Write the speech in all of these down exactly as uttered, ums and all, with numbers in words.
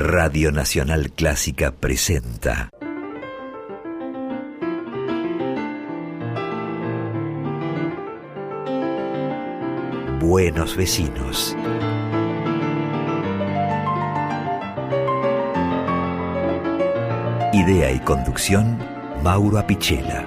Radio Nacional Clásica presenta Buenos Vecinos. Idea y conducción, Mauro Apicella.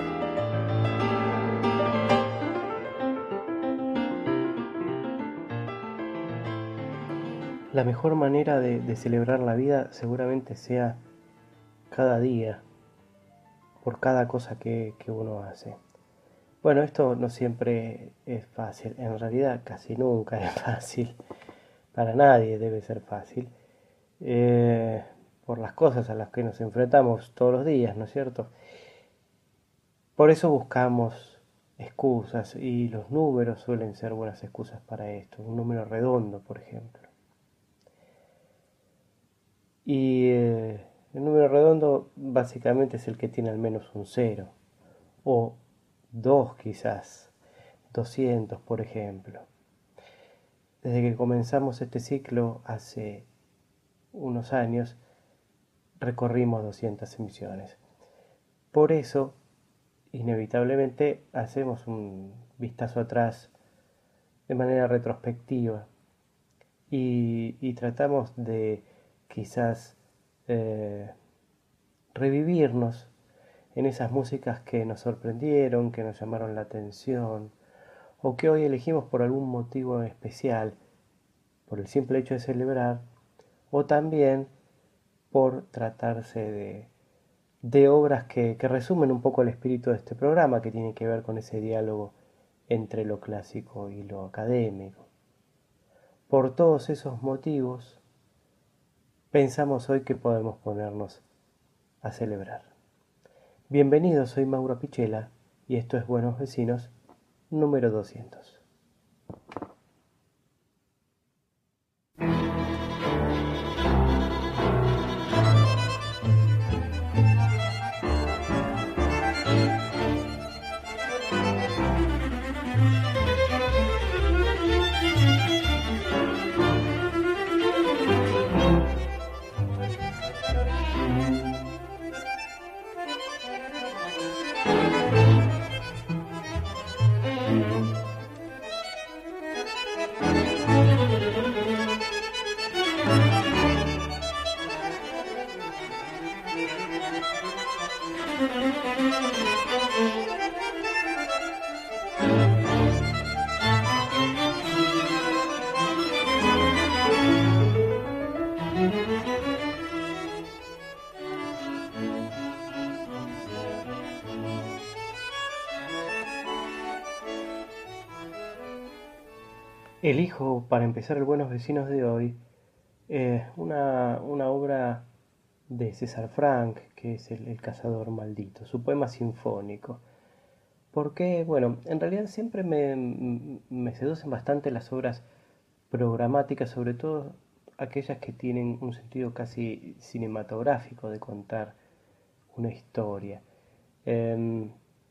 La mejor manera de, de celebrar la vida seguramente sea cada día, por cada cosa que, que uno hace. Bueno, esto no siempre es fácil, en realidad casi nunca es fácil, para nadie debe ser fácil, eh, por las cosas a las que nos enfrentamos todos los días, ¿no es cierto? Por eso buscamos excusas y los números suelen ser buenas excusas para esto, un número redondo, por ejemplo. Y eh, el número redondo básicamente es el que tiene al menos un cero, o dos quizás, doscientos por ejemplo. Desde que comenzamos este ciclo hace unos años, recorrimos doscientas emisiones. Por eso, inevitablemente, hacemos un vistazo atrás de manera retrospectiva y, y tratamos de quizás eh, revivirnos en esas músicas que nos sorprendieron, que nos llamaron la atención, o que hoy elegimos por algún motivo especial, por el simple hecho de celebrar, o también por tratarse de, de obras que, que resumen un poco el espíritu de este programa, que tiene que ver con ese diálogo entre lo clásico y lo académico. Por todos esos motivos, pensamos hoy que podemos ponernos a celebrar. Bienvenidos, soy Mauro Apicella y esto es Buenos Vecinos número doscientos. Elijo para empezar el Buenos Vecinos de hoy eh, una, una obra de César Franck, que es el, el Cazador Maldito, su poema sinfónico. Porque, bueno, en realidad siempre me, me seducen bastante las obras programáticas, sobre todo aquellas que tienen un sentido casi cinematográfico de contar una historia. Eh,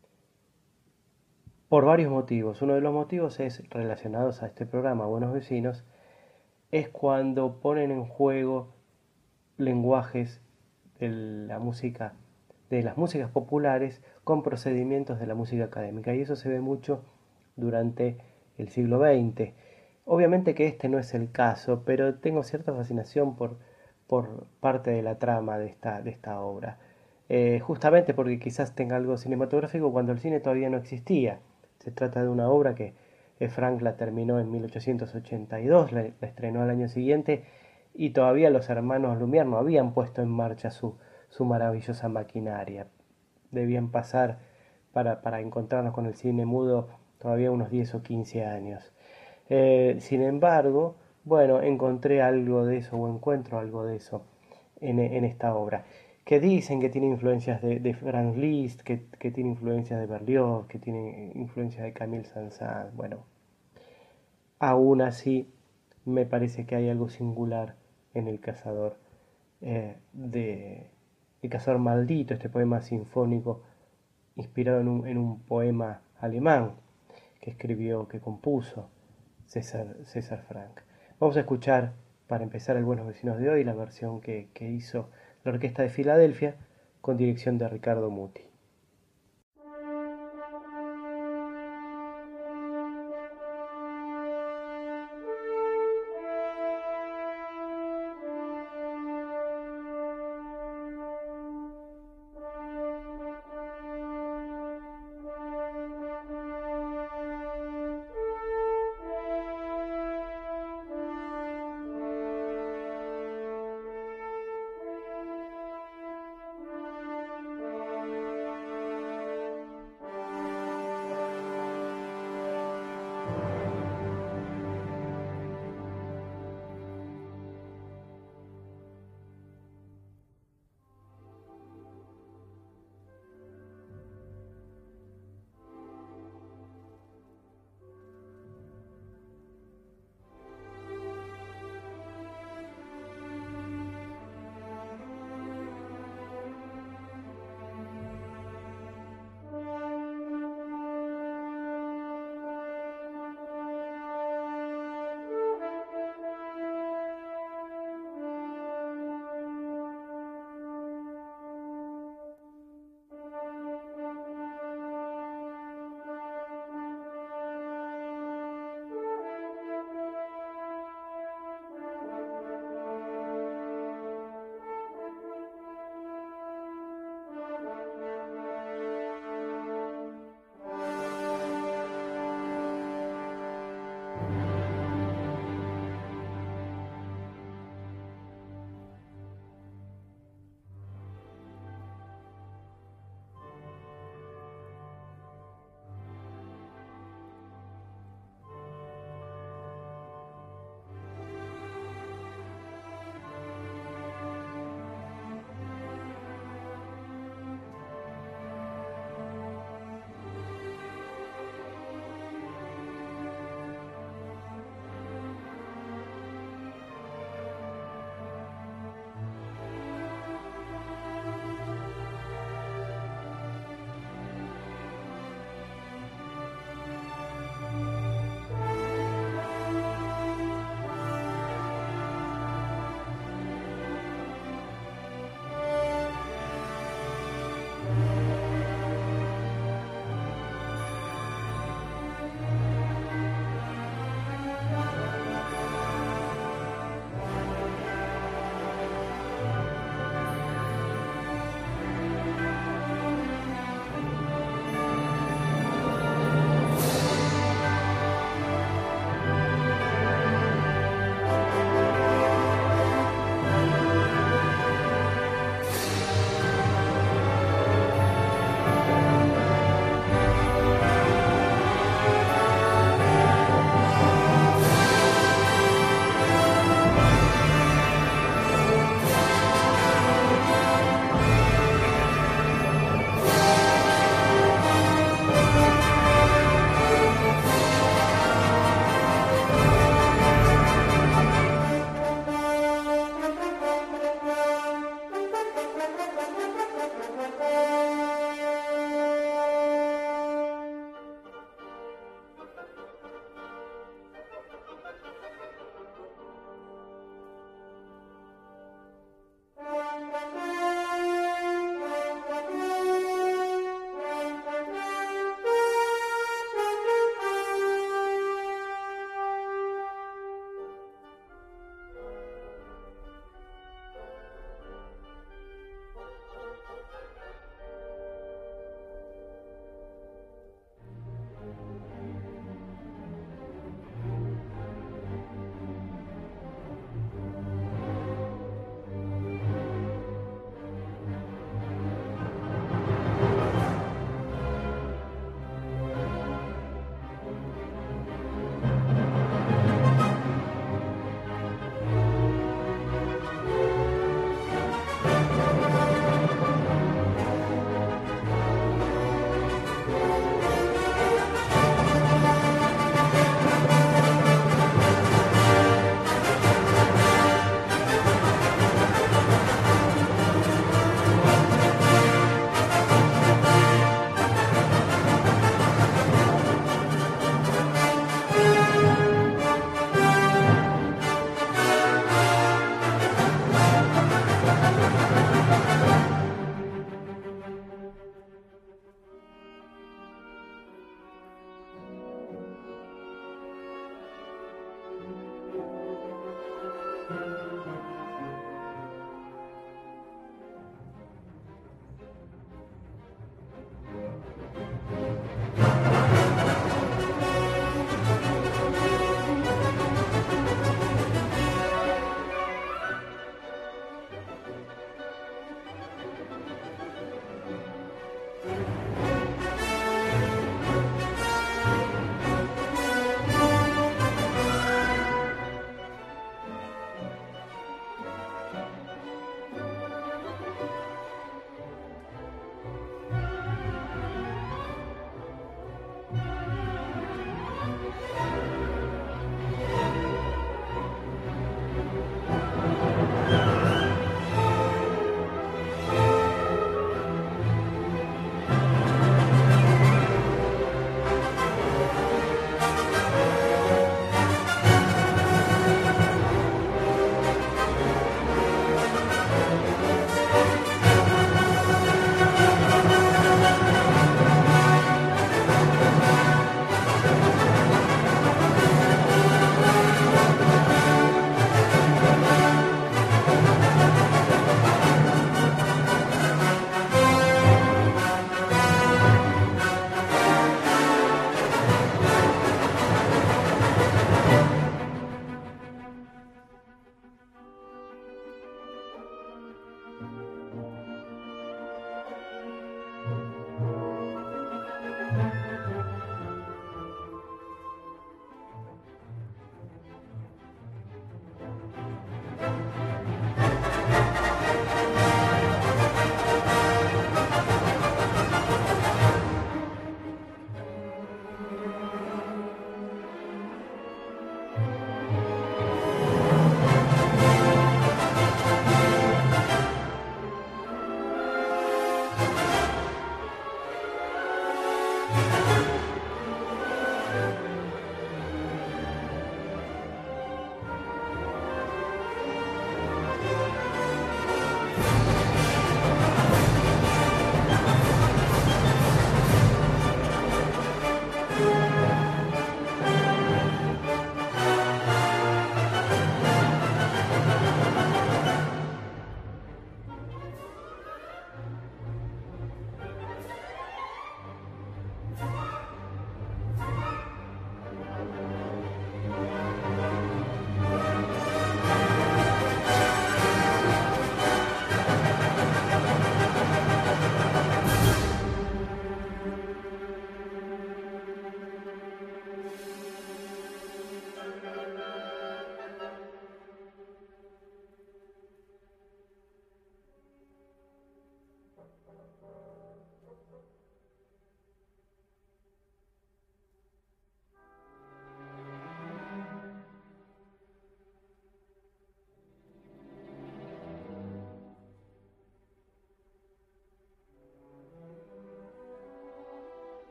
por varios motivos. Uno de los motivos es relacionados a este programa, Buenos Vecinos, es cuando ponen en juego lenguajes de la música, de las músicas populares con procedimientos de la música académica, y eso se ve mucho durante el siglo veinte. Obviamente que este no es el caso, pero tengo cierta fascinación por, por parte de la trama de esta, de esta obra. Eh, justamente porque quizás tenga algo cinematográfico cuando el cine todavía no existía. Se trata de una obra que eh, Franck la terminó en mil ochocientos ochenta y dos, la, la estrenó al año siguiente, y todavía los hermanos Lumière no habían puesto en marcha su, su maravillosa maquinaria. Debían pasar para, para encontrarnos con el cine mudo todavía unos diez o quince años. Eh, sin embargo, bueno, encontré algo de eso, o encuentro algo de eso en, en esta obra, que dicen que tiene influencias de, de Franz Liszt, que, que tiene influencias de Berlioz, que tiene influencias de Camille Saint-Saëns. Bueno, aún así me parece que hay algo singular en El Cazador, eh, de El Cazador Maldito, este poema sinfónico inspirado en un, en un poema alemán que escribió, que compuso César, César Franck. Vamos a escuchar para empezar el Buenos Vecinos de hoy, la versión que, que hizo la Orquesta de Filadelfia con dirección de Ricardo Muti.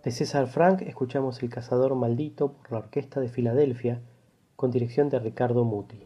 De César Franck escuchamos El cazador maldito por la Orquesta de Filadelfia, con dirección de Ricardo Muti.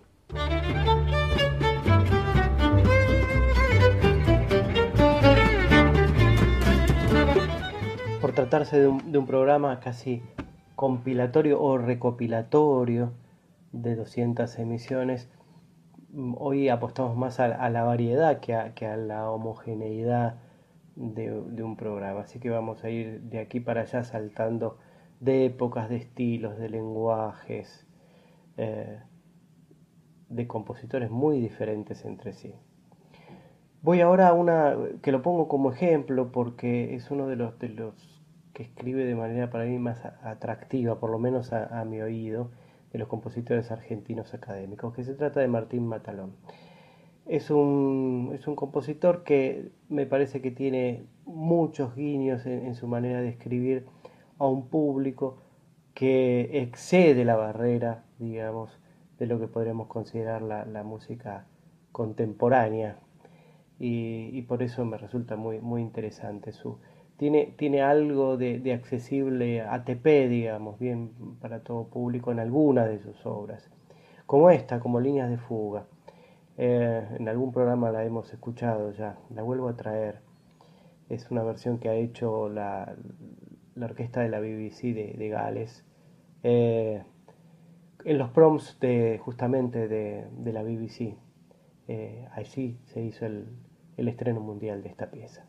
Por tratarse de un, de un programa casi compilatorio o recopilatorio de doscientas emisiones, hoy apostamos más a, a la variedad que a, que a la homogeneidad de, de un programa. Así que vamos a ir de aquí para allá saltando de épocas, de estilos, de lenguajes, eh, de compositores muy diferentes entre sí. Voy ahora a una que lo pongo como ejemplo porque es uno de los, de los que escribe de manera para mí más atractiva, por lo menos a, a mi oído, de los compositores argentinos académicos, que se trata de Martín Matalón. Es un, es un compositor que me parece que tiene muchos guiños en, en su manera de escribir a un público que excede la barrera, digamos, de lo que podríamos considerar la, la música contemporánea. Y, y por eso me resulta muy, muy interesante. Su, tiene, tiene algo de, de accesible A T P, digamos, bien para todo público en alguna de sus obras. Como esta, como Líneas de Fuga. Eh, en algún programa la hemos escuchado ya, la vuelvo a traer. Es una versión que ha hecho la, la orquesta de la B B C de, de Gales. Eh, en los proms de, justamente de, de la B B C. Eh, allí se hizo el, el estreno mundial de esta pieza.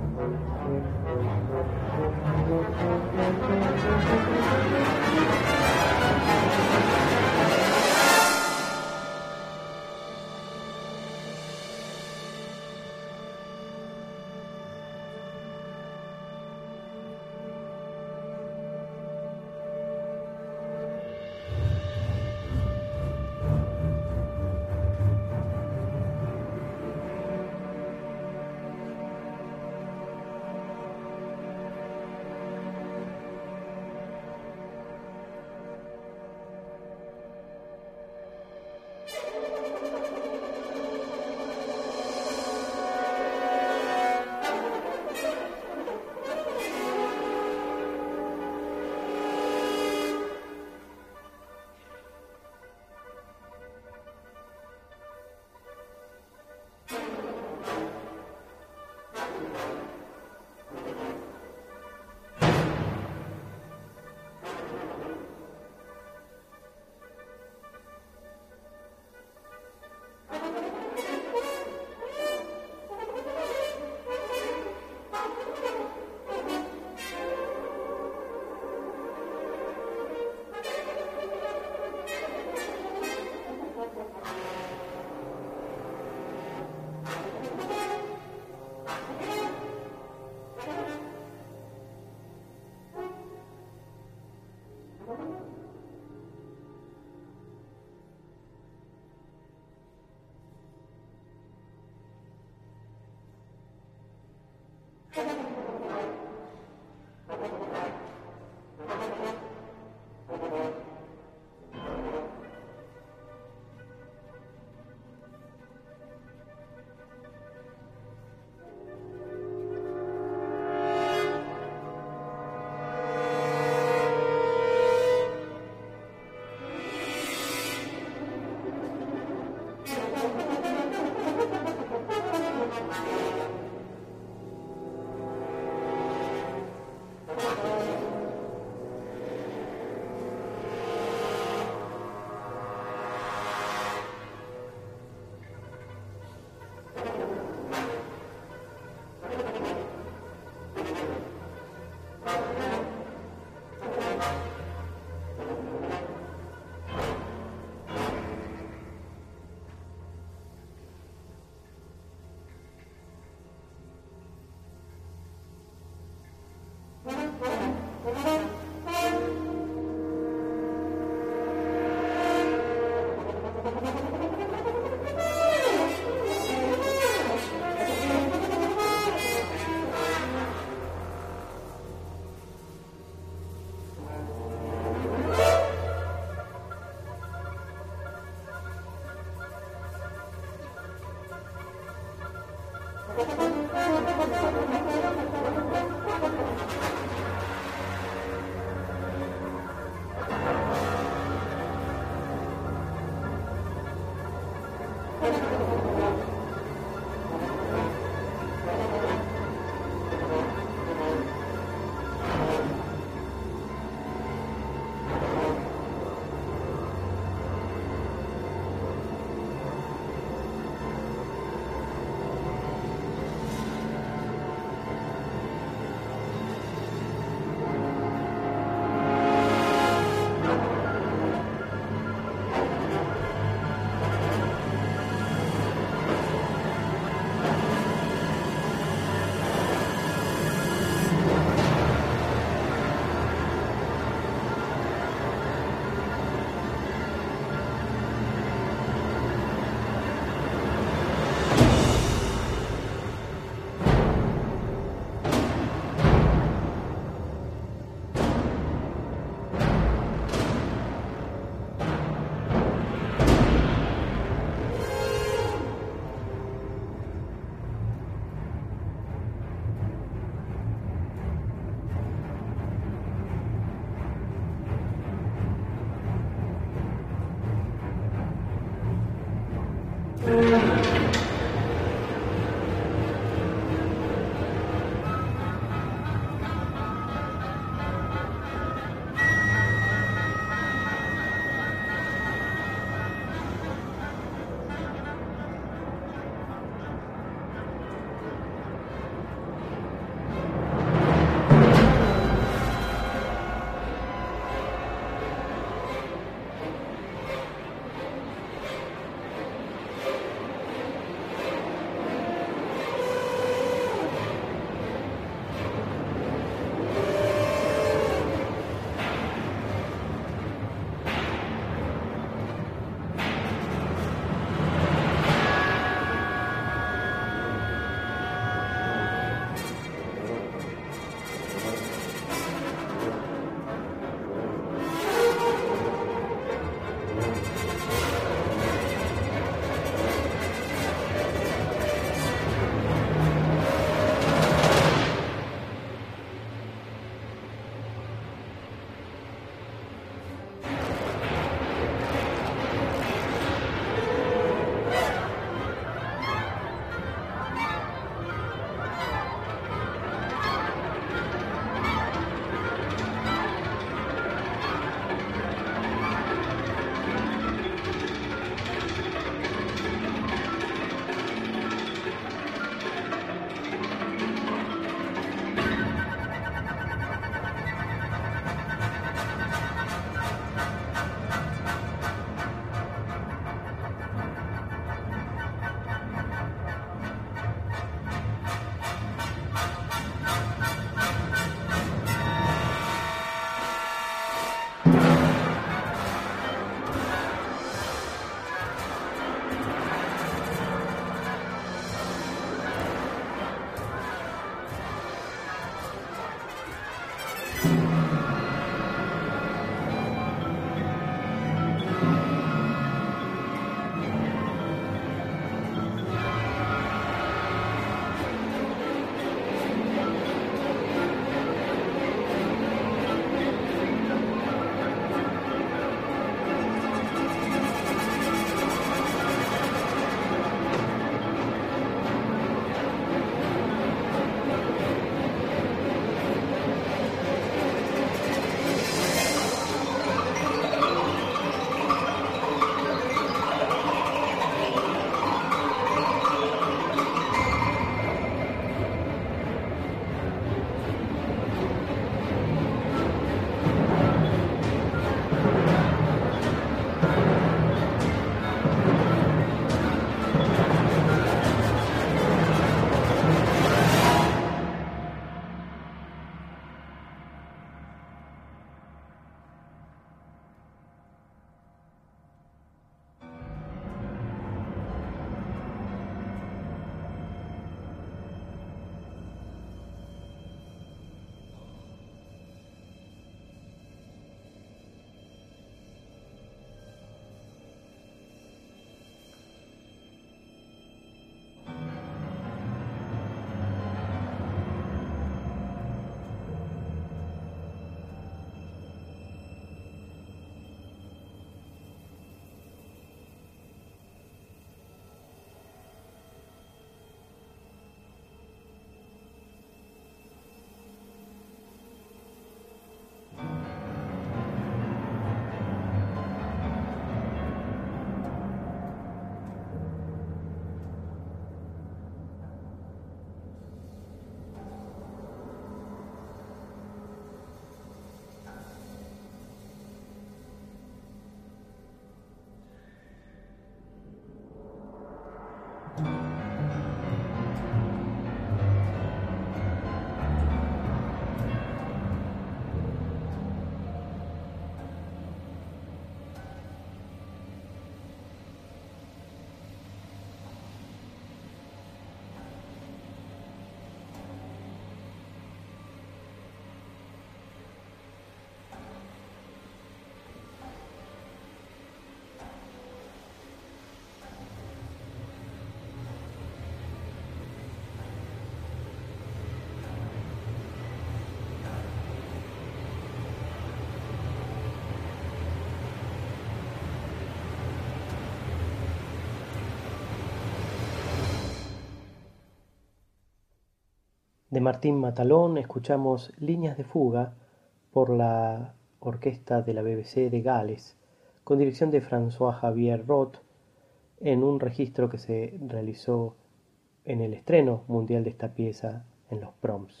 De Martín Matalón escuchamos Líneas de fuga por la orquesta de la B B C de Gales, con dirección de François-Xavier Roth, en un registro que se realizó en el estreno mundial de esta pieza en los Proms.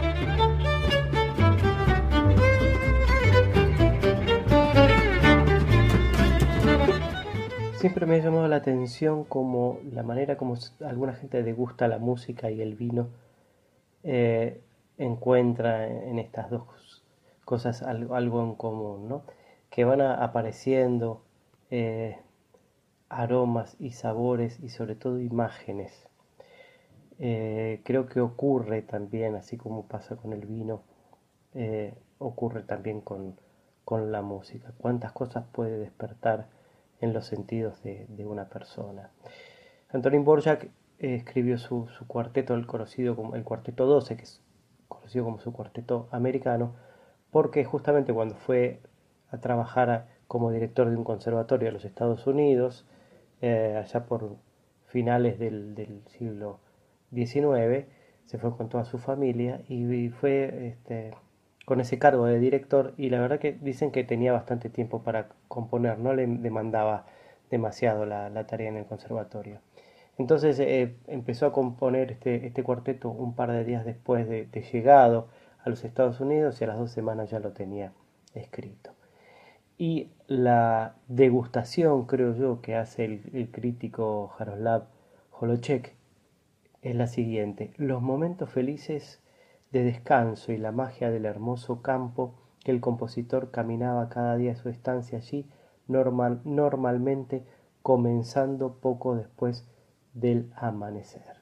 Siempre me ha llamado la atención como la manera como alguna gente degusta la música y el vino, eh, encuentra en estas dos cosas algo, algo en común, ¿no? Que van a, apareciendo eh, aromas y sabores y sobre todo imágenes. Eh, creo que ocurre también, así como pasa con el vino, eh, ocurre también con, con la música. Cuántas cosas puede despertar en los sentidos de, de una persona. Antonín Dvořák eh, escribió su, su cuarteto, el conocido como el Cuarteto doce, que es conocido como su cuarteto americano, porque justamente cuando fue a trabajar a, como director de un conservatorio de los Estados Unidos, eh, allá por finales del, del siglo diecinueve, se fue con toda su familia y, y fue este, con ese cargo de director, y la verdad que dicen que tenía bastante tiempo para componer, no le demandaba demasiado la, la tarea en el conservatorio. Entonces eh, empezó a componer este, este cuarteto un par de días después de, de llegado a los Estados Unidos, y a las dos semanas ya lo tenía escrito. Y la degustación, creo yo, que hace el, el crítico Jaroslav Holochek es la siguiente: los momentos felices de descanso y la magia del hermoso campo que el compositor caminaba cada día a su estancia allí, normal, normalmente comenzando poco después del amanecer.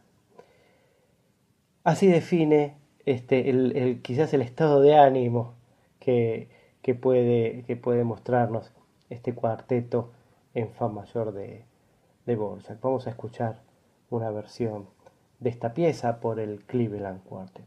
Así define este, el, el, quizás el estado de ánimo que, que, puede, que puede mostrarnos este cuarteto en fa mayor de, de Dvořák. Vamos a escuchar una versión de esta pieza por el Cleveland Quartet.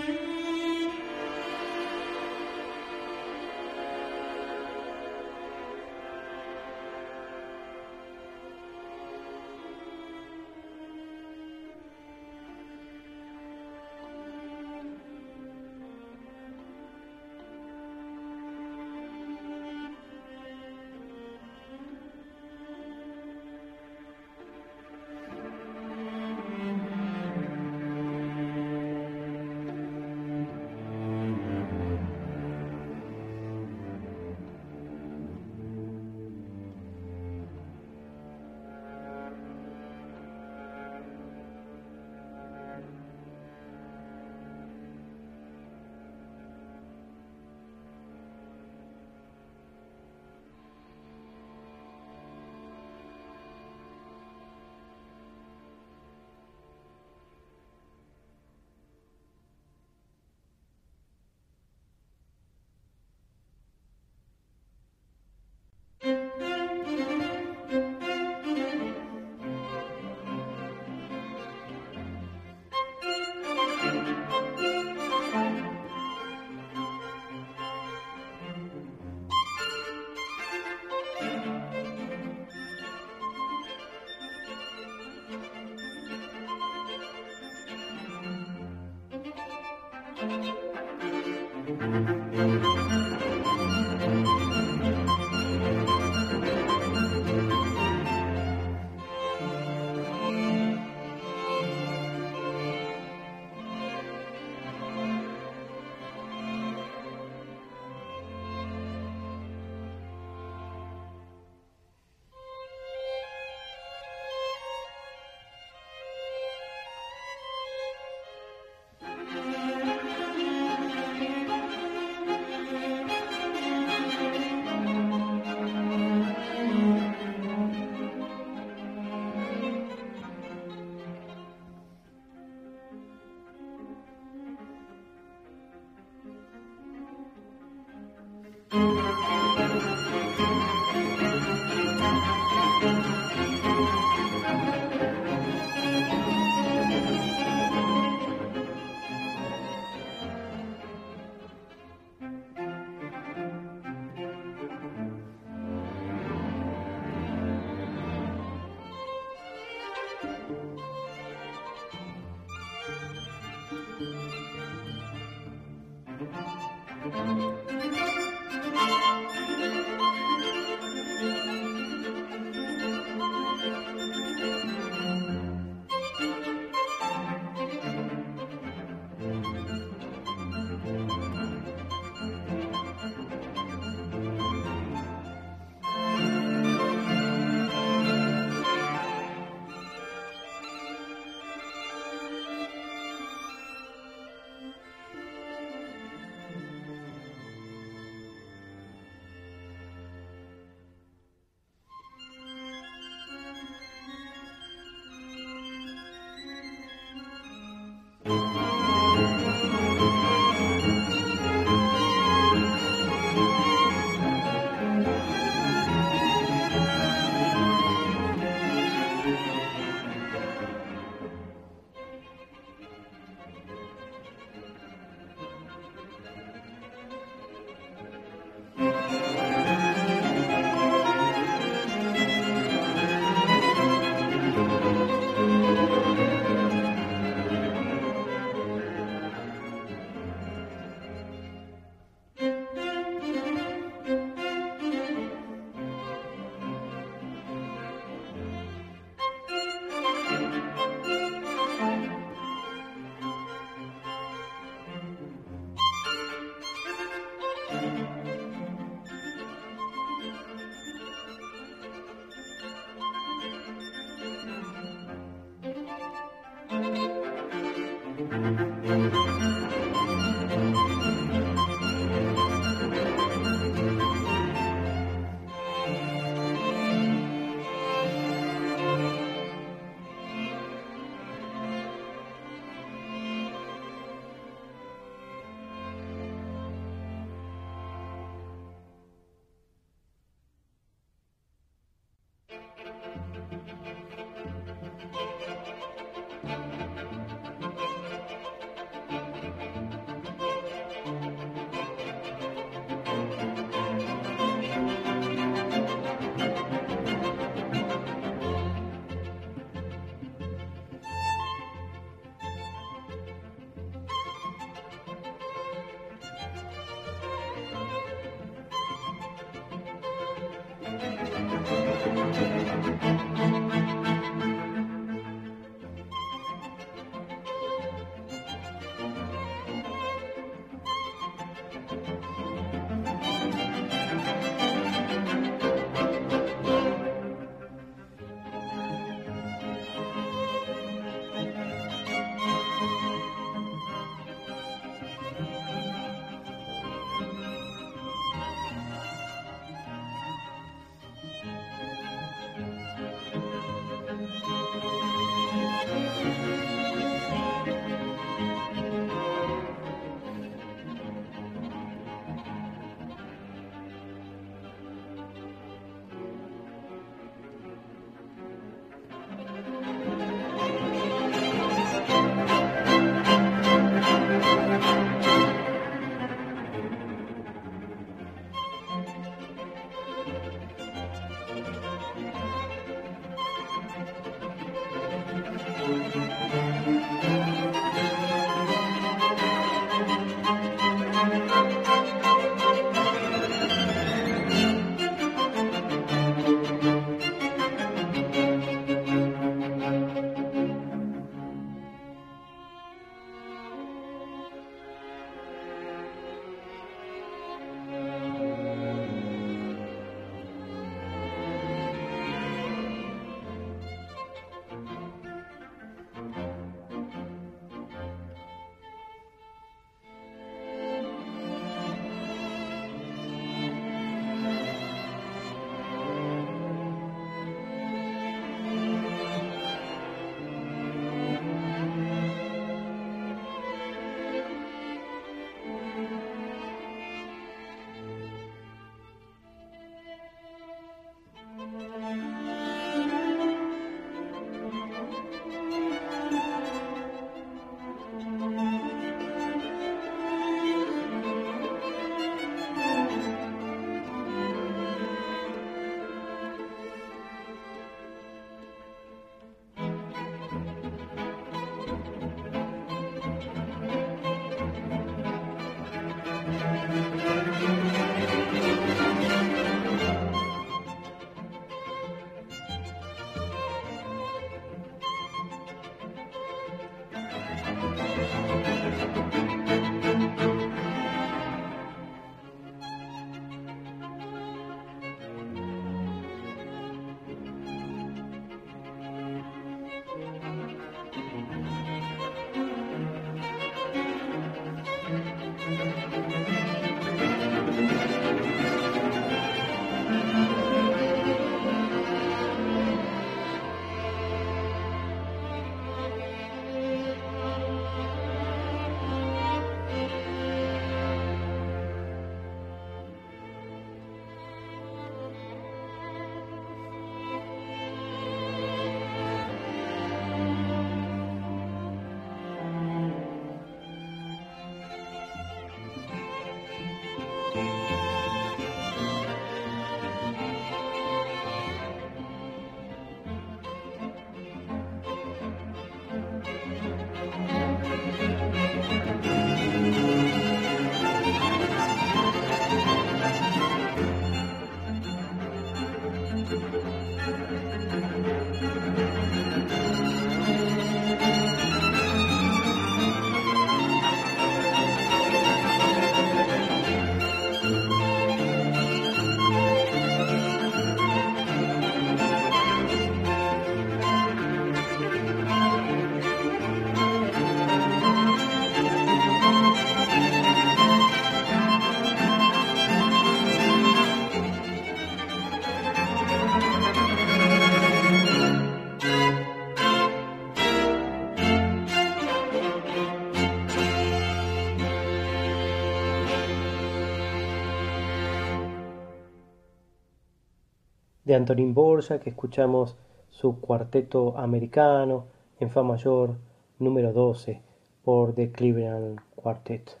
De Antonín Dvořák, que escuchamos su cuarteto americano en fa mayor número doce por The Cleveland Quartet.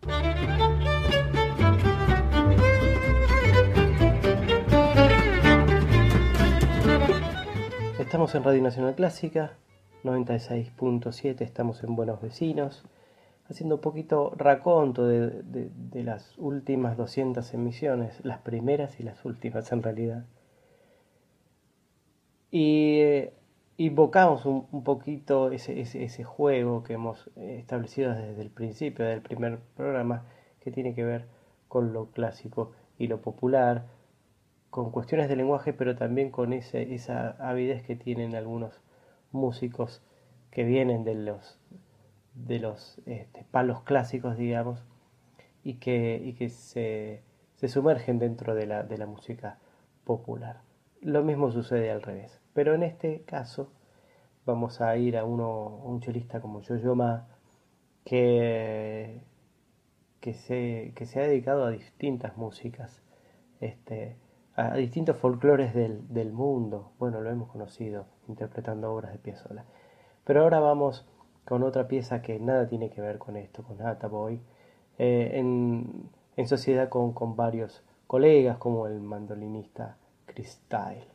Estamos en Radio Nacional Clásica, noventa y seis punto siete, estamos en Buenos Vecinos, haciendo un poquito raconto de, de, de las últimas doscientas emisiones, las primeras y las últimas en realidad. Y eh, invocamos un, un poquito ese, ese, ese juego que hemos establecido desde el principio del primer programa, que tiene que ver con lo clásico y lo popular, con cuestiones de lenguaje, pero también con ese, esa avidez que tienen algunos músicos que vienen de los, de los este, palos clásicos, digamos, y que, y que se, se sumergen dentro de la, de la música popular. Lo mismo sucede al revés, pero en este caso vamos a ir a uno, un chelista como Yo-Yo Ma, que, que, se, que se ha dedicado a distintas músicas, este, a distintos folclores del, del mundo. Bueno, lo hemos conocido interpretando obras de Piazzolla, pero ahora vamos con otra pieza que nada tiene que ver con esto, con Ataboy, eh, en, en sociedad con, con varios colegas como el mandolinista Chris Steil.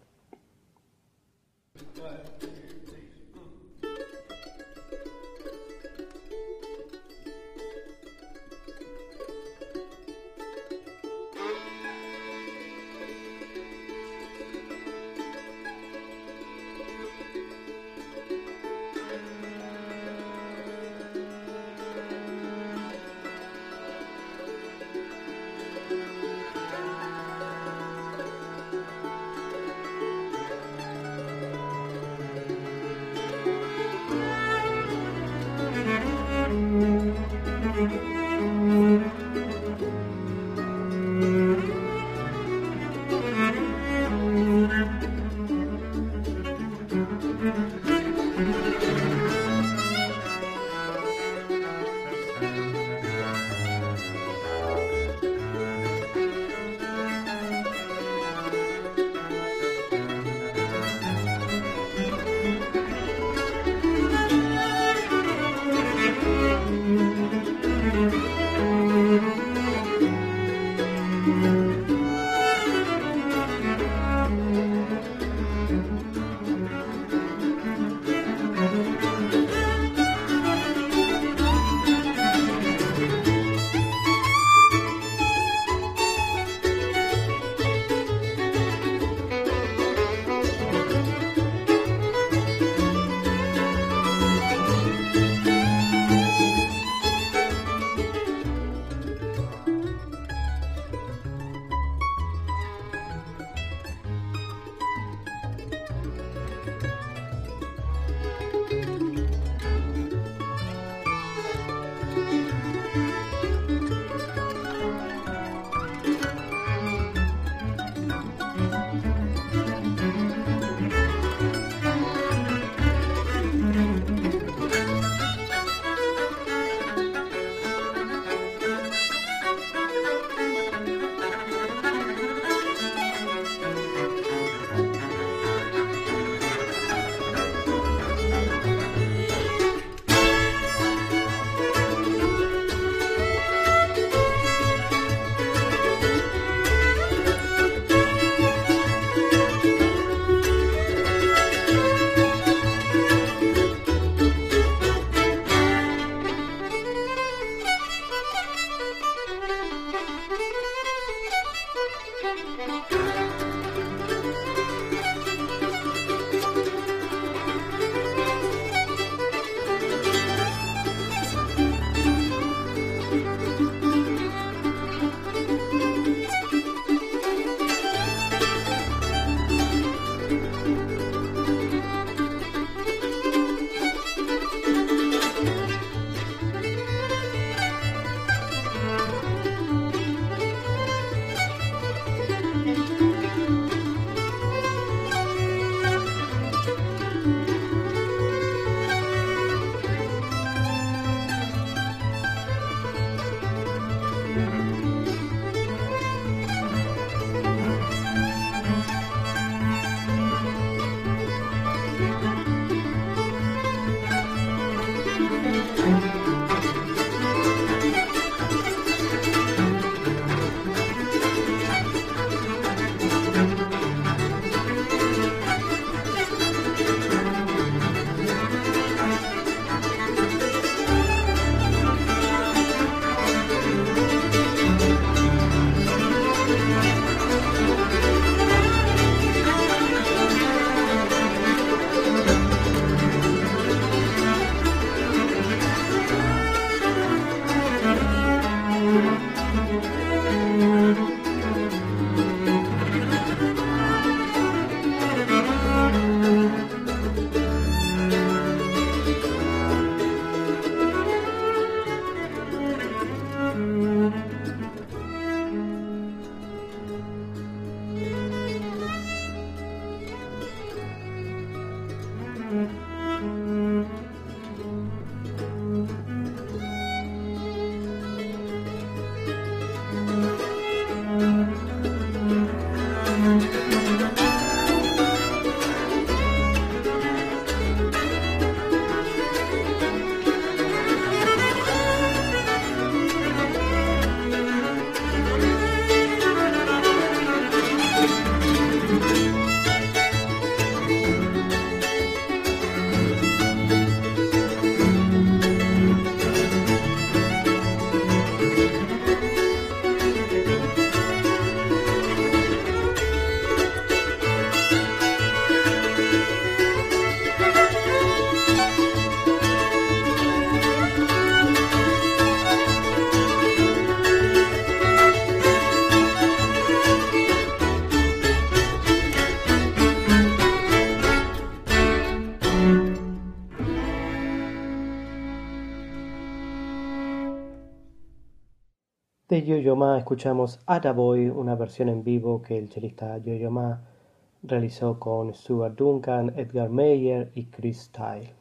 De Yo-Yo Ma escuchamos Attaboy, una versión en vivo que el chelista Yo-Yo Ma realizó con Stuart Duncan, Edgar Meyer y Chris Tyle.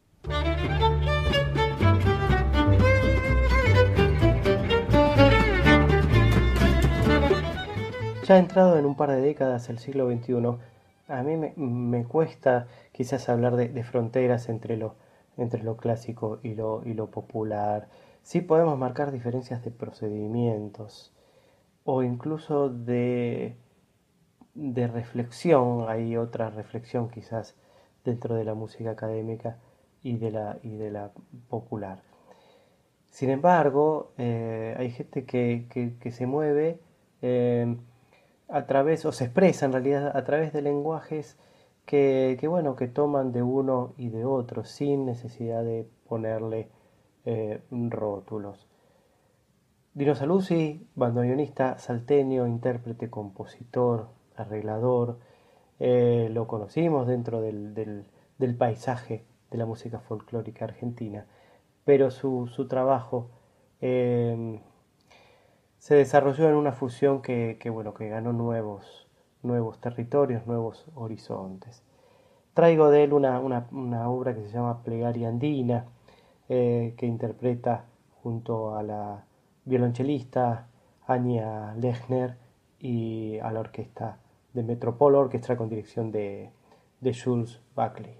Ya entrado en un par de décadas del siglo veintiuno, a mí me, me cuesta quizás hablar de, de fronteras entre lo, entre lo clásico y lo, y lo popular. Sí podemos marcar diferencias de procedimientos o incluso de, de reflexión. Hay otra reflexión quizás dentro de la música académica y de la, y de la popular. Sin embargo, eh, hay gente que, que, que se mueve eh, a través, o se expresa en realidad a través de lenguajes que, que, bueno, que toman de uno y de otro sin necesidad de ponerle eh, rótulos. Dino Saluzzi, bandoneonista salteño, intérprete, compositor, arreglador, eh, lo conocimos dentro del, del, del paisaje de la música folclórica argentina, pero su, su trabajo eh, se desarrolló en una fusión que, que, bueno, que ganó nuevos, nuevos territorios, nuevos horizontes. Traigo de él una, una, una obra que se llama Plegaria Andina, eh, que interpreta junto a la violonchelista Anya Lechner y a la orquesta de Metropol Orchestra con dirección de, de Jules Buckley.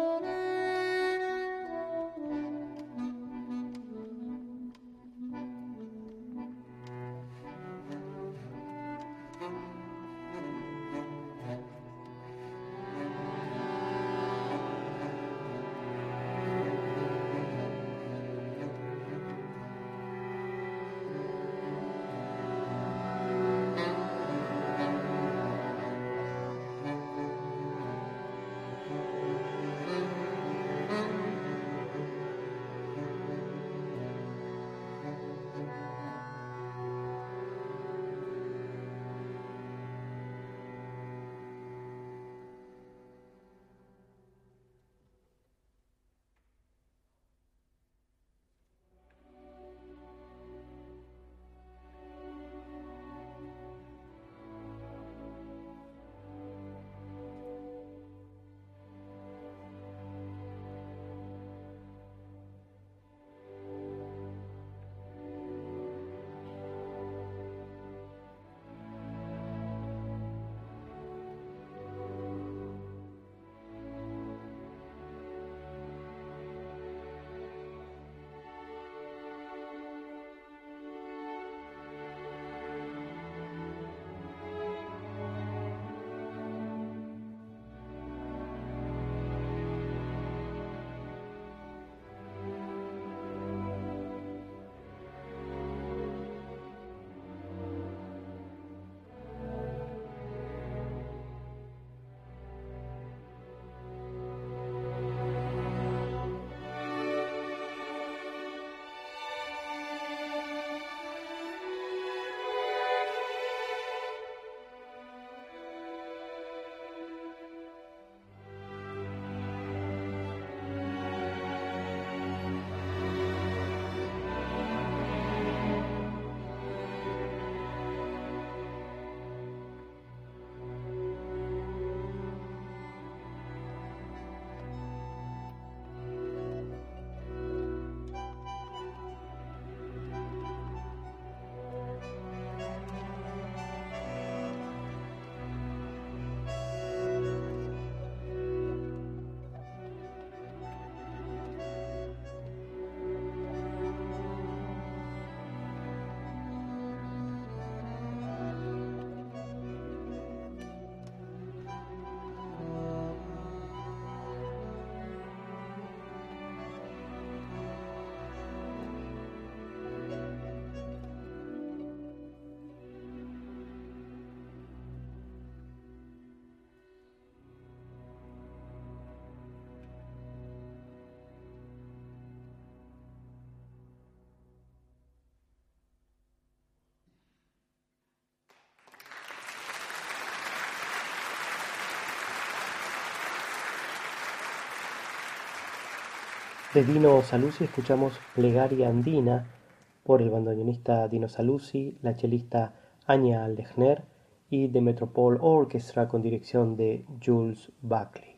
De Dino Saluzzi escuchamos Plegaria Andina por el bandoneonista Dino Saluzzi, la chelista Anya Lechner y The Metropole Orchestra con dirección de Jules Buckley.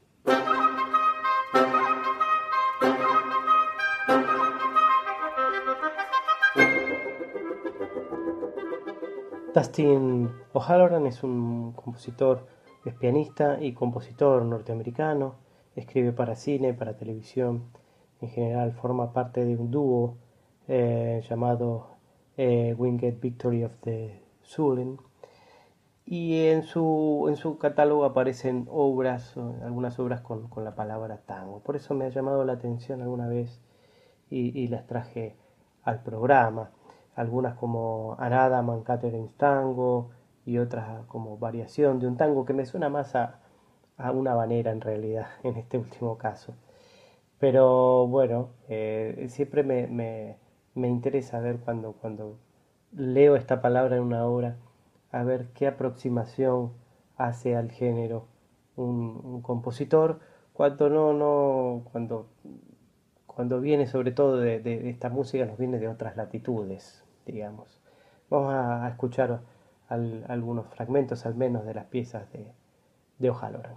Dustin O'Halloran es un compositor, es pianista y compositor norteamericano, escribe para cine, para televisión, en general forma parte de un dúo eh, llamado eh, Winged Victory of the Sullen, y en su, en su catálogo aparecen obras, algunas obras con, con la palabra tango. Por eso me ha llamado la atención alguna vez y, y las traje al programa. Algunas como Anada Man Catherine's Tango y otras como variación de un tango que me suena más a, a una habanera en realidad en este último caso. Pero bueno, eh, siempre me, me, me interesa ver cuando, cuando leo esta palabra en una obra, a ver qué aproximación hace al género un, un compositor, cuando no, no, cuando, cuando viene sobre todo de, de, de esta música, nos viene de otras latitudes, digamos. Vamos a, a escuchar al, algunos fragmentos al menos de las piezas de, de O'Halloran.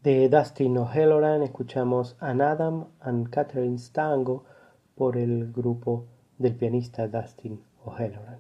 De Dustin O'Halloran escuchamos An Adam and Catherine's Tango por el grupo del pianista Dustin O'Halloran.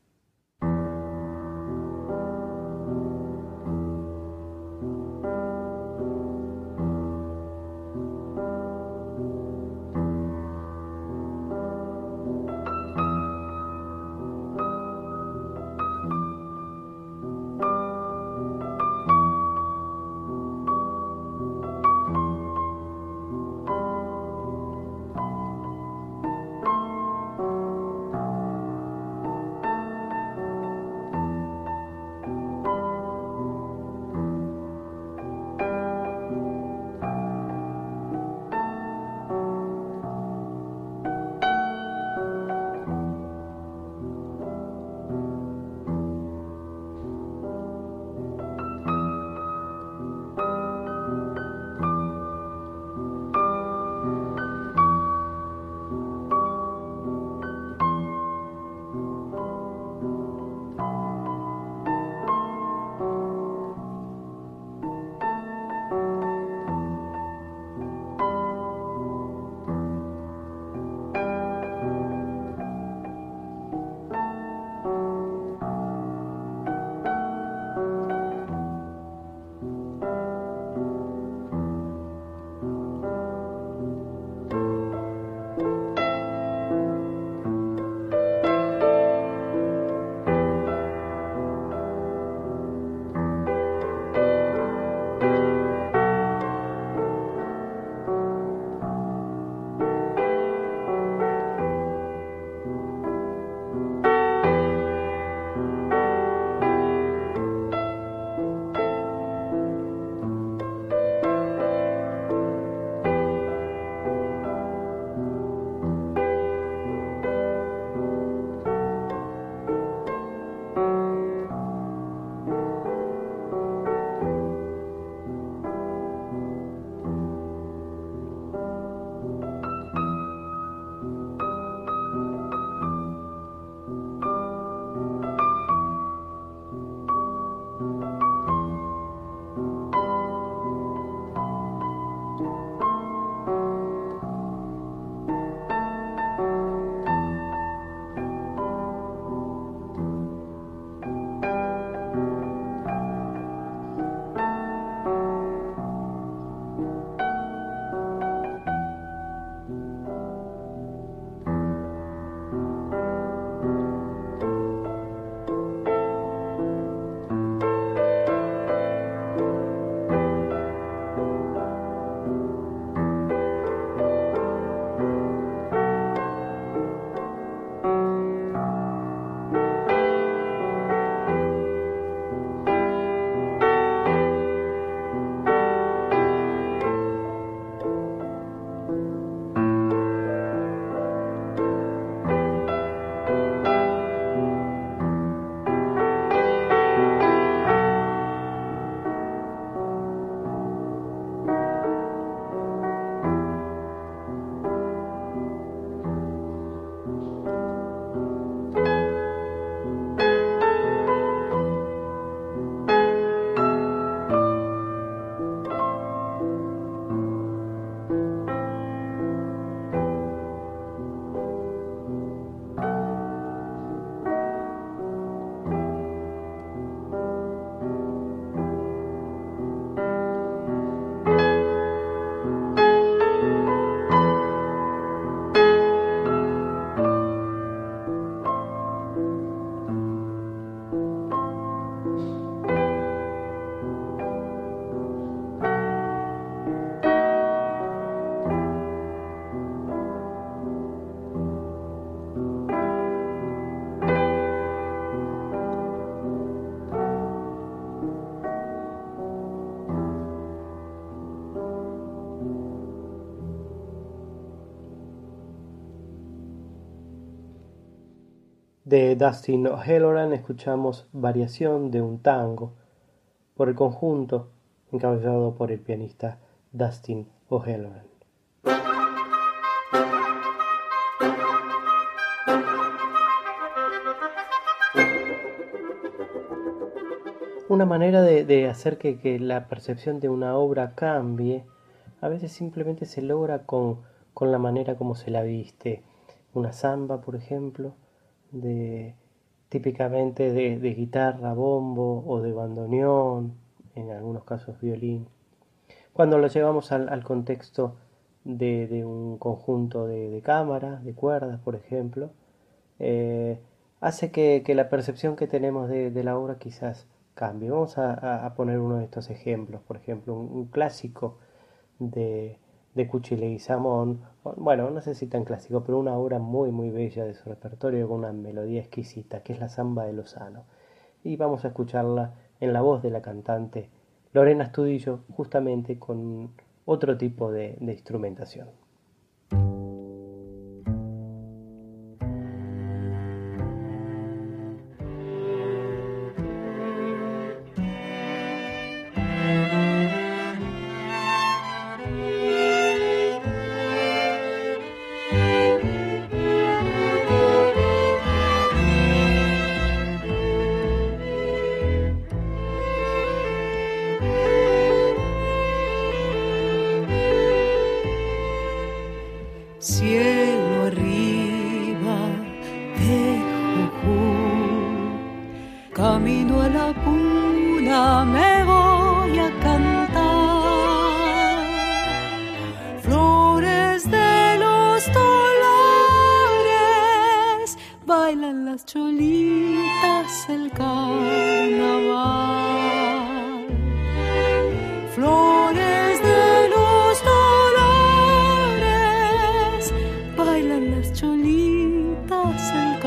De Dustin O'Halloran escuchamos Variación de un tango por el conjunto encabezado por el pianista Dustin O'Halloran. una manera de, de hacer que, que la percepción de una obra cambie, a veces simplemente se logra con, con la manera como se la viste. Una samba, por ejemplo, de, típicamente de, de guitarra, bombo o de bandoneón, en algunos casos violín. Cuando lo llevamos al, al contexto de, de un conjunto de, de cámaras, de cuerdas, por ejemplo, eh, hace que, que la percepción que tenemos de, de la obra quizás cambie. Vamos a, a- a poner uno de estos ejemplos, por ejemplo, un, un clásico de, de Cuchi Leguizamón, bueno, no sé si tan clásico, pero una obra muy muy bella de su repertorio con una melodía exquisita, que es la Samba de Lozano. Y vamos a escucharla en la voz de la cantante Lorena Astudillo, justamente con otro tipo de, de instrumentación. Cielo arriba de Jujuy, camino a la puna me voy a cantar. Flores de los dolores, bailan las cholitas el carnaval. Flores de los dolores, bailan las cholitas el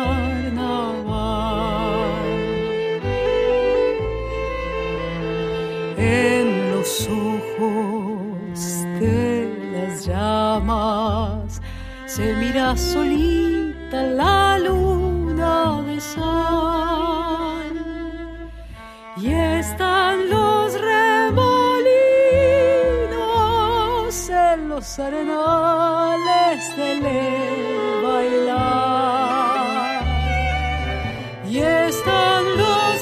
carnaval. En los ojos de las llamas se mira solita la luna de sal, y están los remolinos en los arenales del bailar, y están los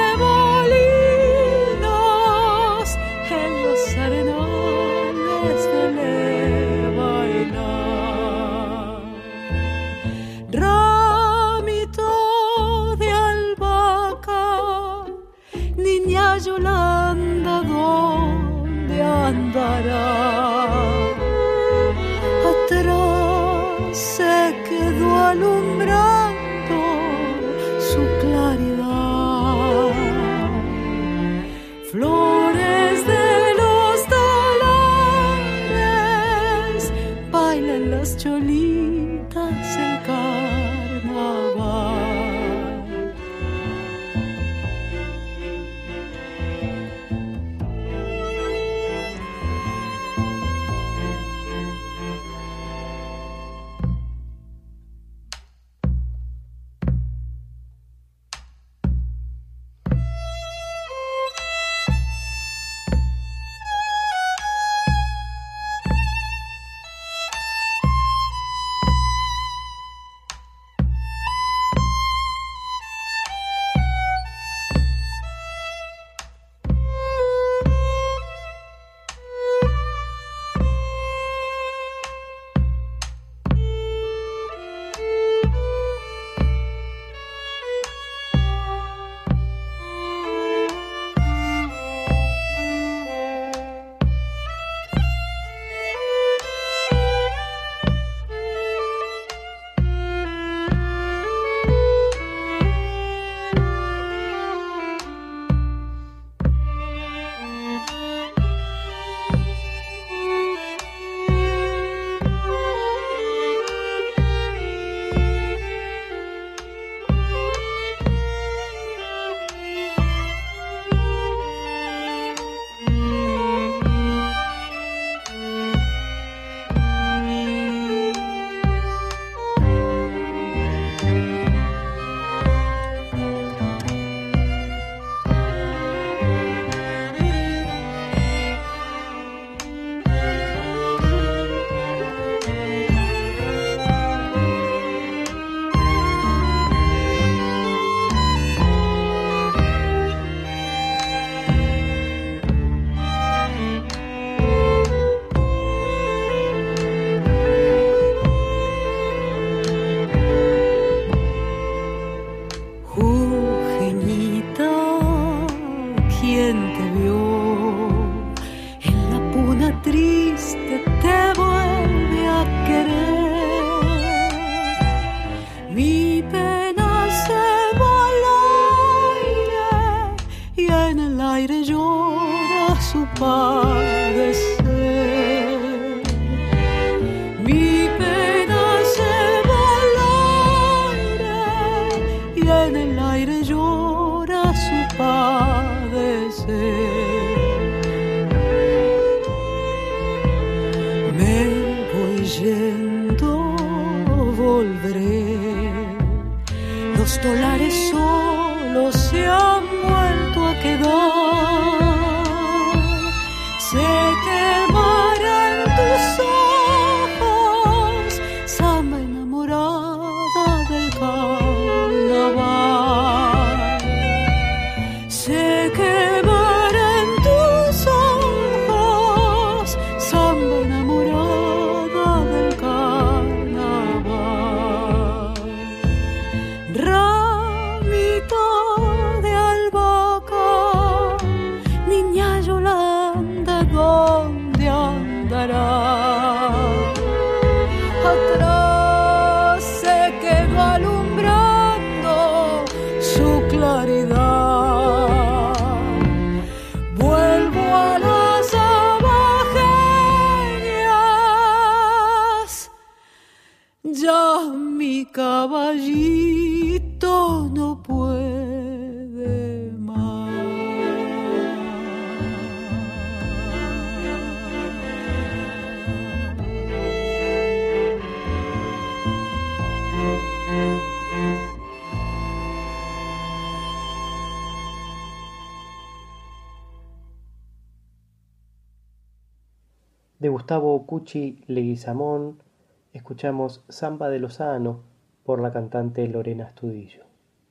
remolinos en los arenales del bailar. Ramito de albahaca, niña Yolanda, ¿dónde andará? Atrás se quedó alumbrando su claridad. Flores de los dolores, bailan las cholitas el carnaval. los dólares solos se han vuelto a quedar. Se quemarán tus ojos, samba enamorada del carnaval. Se quemarán tus ojos, samba enamorada del carnaval. Ramito de albahaca, niña Yolanda, ¿dónde andará? Atrás se quedó alumbrando su claridad. Vuelvo a las abajeñas, ya mi caballito no puede más. De Gustavo Cuchi Leguizamón escuchamos Samba de Lozano por la cantante Lorena Astudillo.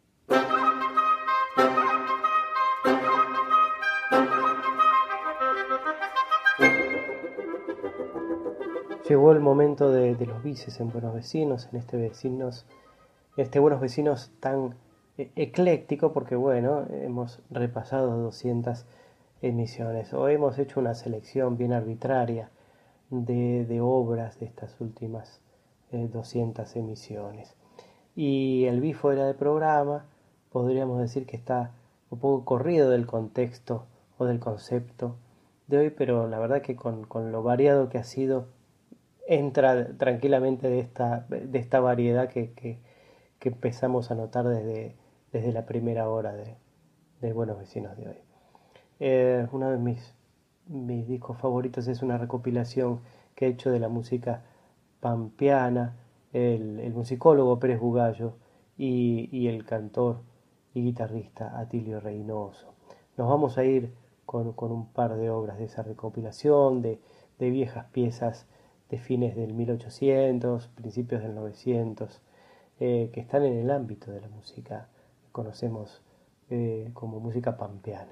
Llegó el momento de, de los bices en Buenos Vecinos, en este vecinos, este Buenos Vecinos tan eh, ecléctico, porque bueno, hemos repasado doscientas emisiones, o hemos hecho una selección bien arbitraria de, de obras de estas últimas eh, doscientas emisiones. Y el B I fuera de programa, podríamos decir que está un poco corrido del contexto o del concepto de hoy, pero la verdad que con, con lo variado que ha sido, entra tranquilamente de esta, de esta variedad que, que, que empezamos a notar desde, desde la primera hora de, de Buenos Vecinos de hoy. Eh, uno de mis, mis discos favoritos es una recopilación que he hecho de la música pampeana, el, el musicólogo Pérez Bugallo y, y el cantor y guitarrista Atilio Reynoso. Nos vamos a ir con, con un par de obras de esa recopilación, de, de viejas piezas de fines del mil ochocientos, principios del novecientos, eh, que están en el ámbito de la música que conocemos eh, como música pampeana.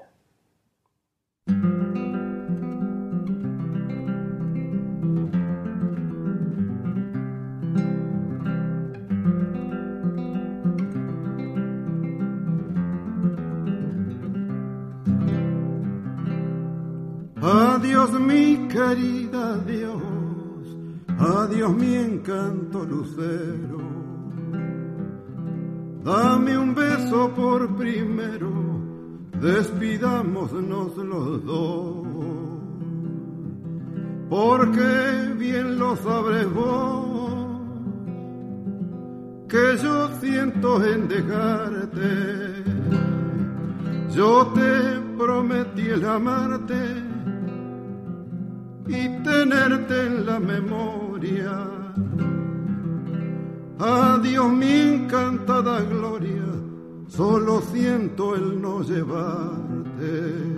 Adiós mi querida, adiós, adiós mi encanto lucero. Dame un beso por primero, despidámonos los dos, porque bien lo sabrás vos, que yo siento en dejarte. Yo te prometí el amarte y tenerte en la memoria. Adiós mi encantada gloria, solo siento el no llevarte.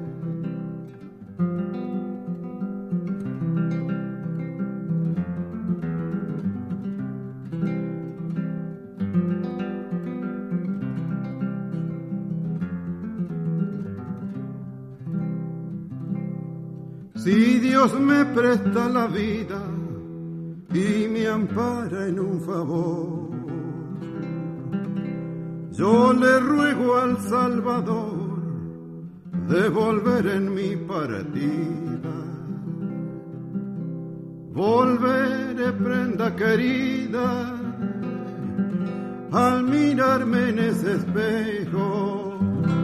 Si Dios me presta la vida y me ampara en un favor, yo le ruego al Salvador devolver en mi partida. Volveré, prenda querida, al mirarme en ese espejo.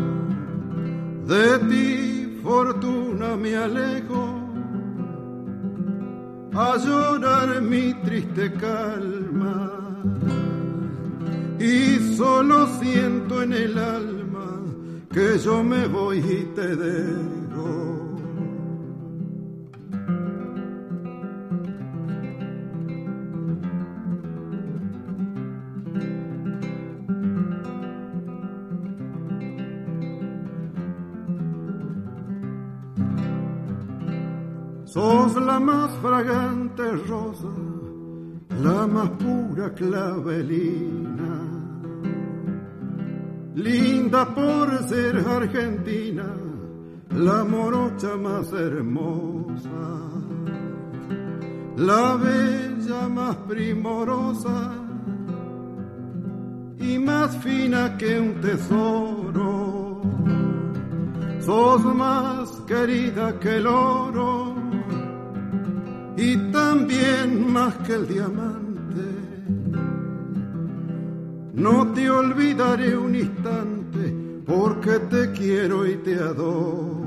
De ti, fortuna, me alejo, a llorar mi triste calma, y solo siento en el alma que yo me voy y te dejo. sos la más fragante rosa, la más pura clavelina, linda por ser argentina, la morocha más hermosa, la bella más primorosa y más fina que un tesoro. Sos más querida que el oro y también más que el diamante. No te olvidaré un instante porque te quiero y te adoro.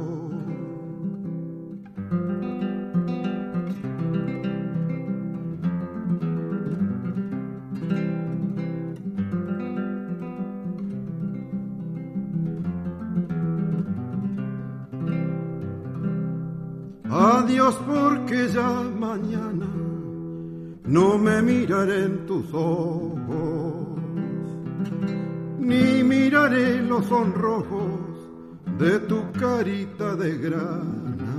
Adiós porque ya mañana no me miraré en tus ojos, ni miraré los sonrojos de tu carita de grana.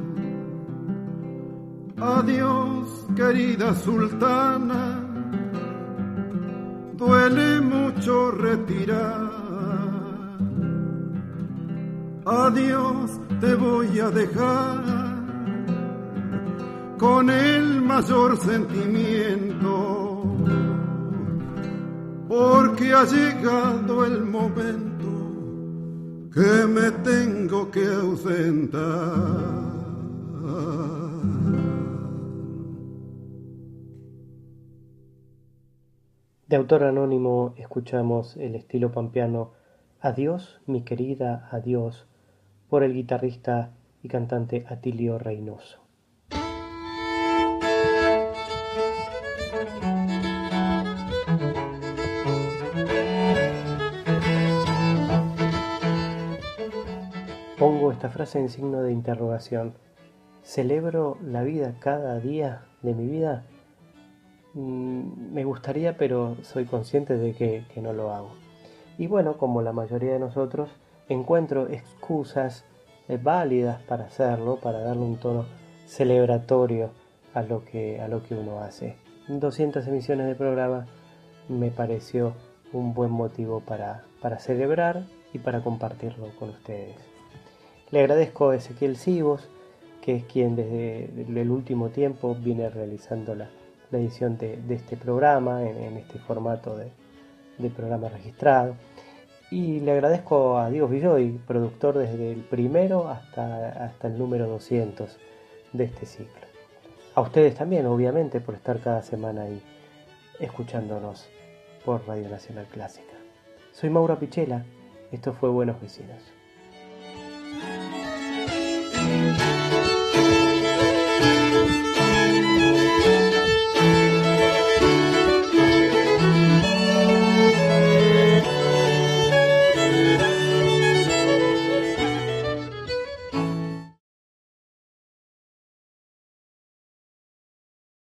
Adiós querida sultana, duele mucho retirar. Adiós te voy a dejar con el mayor sentimiento, porque ha llegado el momento que me tengo que ausentar. De autor anónimo escuchamos el estilo pampeano Adiós, mi querida, adiós, por el guitarrista y cantante Atilio Reynoso. Pongo esta frase en signo de interrogación. ¿Celebro la vida cada día de mi vida? Mm, me gustaría, pero soy consciente de que, que no lo hago. Y bueno, como la mayoría de nosotros, encuentro excusas eh, válidas para hacerlo, para darle un tono celebratorio a lo que, a lo que uno hace. doscientas emisiones de programa me pareció un buen motivo para, para celebrar y para compartirlo con ustedes. Le agradezco a Ezequiel Sivos, que es quien desde el último tiempo viene realizando la, la edición de, de este programa en, en este formato de, de programa registrado. Y le agradezco a Diego Villoy, productor desde el primero hasta, hasta el número doscientos de este ciclo. A ustedes también, obviamente, por estar cada semana ahí escuchándonos por Radio Nacional Clásica. Soy Mauro Pichela, esto fue Buenos Vecinos.